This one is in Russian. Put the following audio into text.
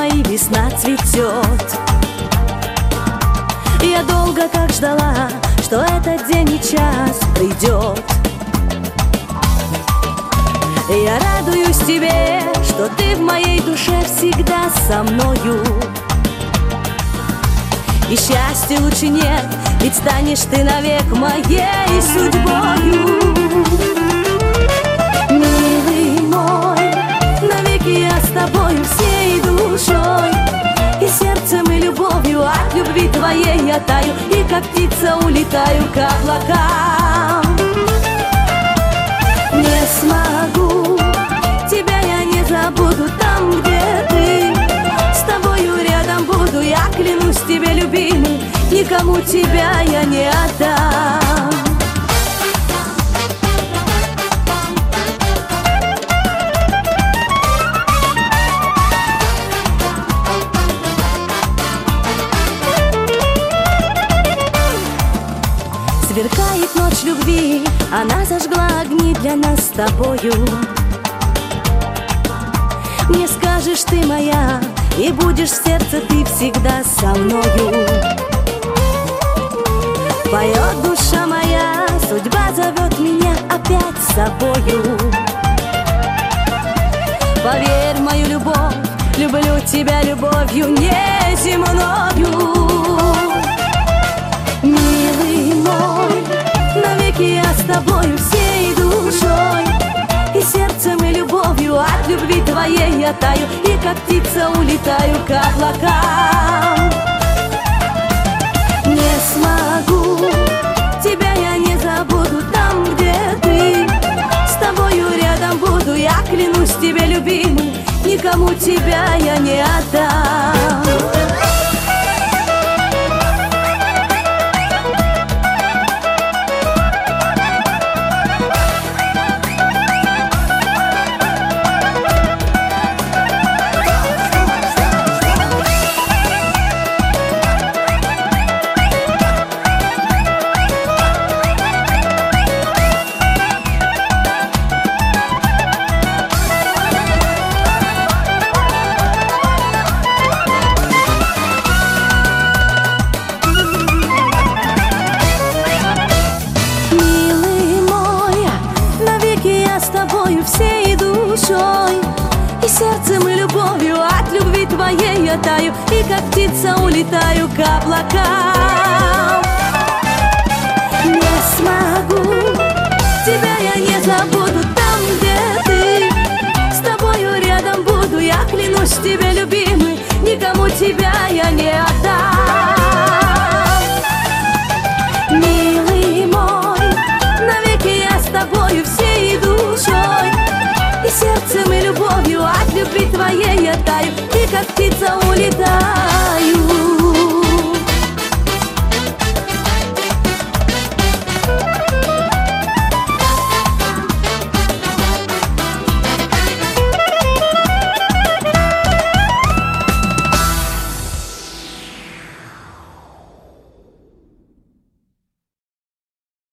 мои весна цветет. Я долго как ждала, что этот день и час придет. Я радуюсь тебе, что ты в моей душе всегда со мною. И счастья лучше нет, ведь станешь ты навек моей судьбою. Милый мой, навеки я с тобою всей душой, и сердцем, и любовью от любви твоей я таю, и как птица улетаю к облакам. Не смогу, тебя я не забуду там, где ты. С тобою рядом буду, я клянусь тебе, любимый, никому тебя я не отдам. Сверкает ночь любви, она зажгла огни для нас с тобою. Мне скажешь ты моя, и будешь в сердце ты всегда со мною. Поет душа моя, судьба зовет меня опять с собою. Поверь в мою любовь, люблю тебя любовью неземною. Милый мой, навеки я с тобою всей душой, и сердцем, и любовью от любви твоей я таю, и как птица улетаю к облакам. Не смогу, тебя я не забуду там, где ты. С тобою рядом буду, я клянусь тебе, любимый, никому тебя я не отдам. Всей душой, и сердцем, и любовью от любви твоей я таю, и как птица улетаю к облакам. Не смогу, тебя я не забуду там, где ты. С тобою рядом буду, я клянусь тебе, любимый, никому тебя я не отдам. Милый мой, навеки я с тобою всей душой, и сердцем, и любовью от любви твоей я таю, и как птица улетаю.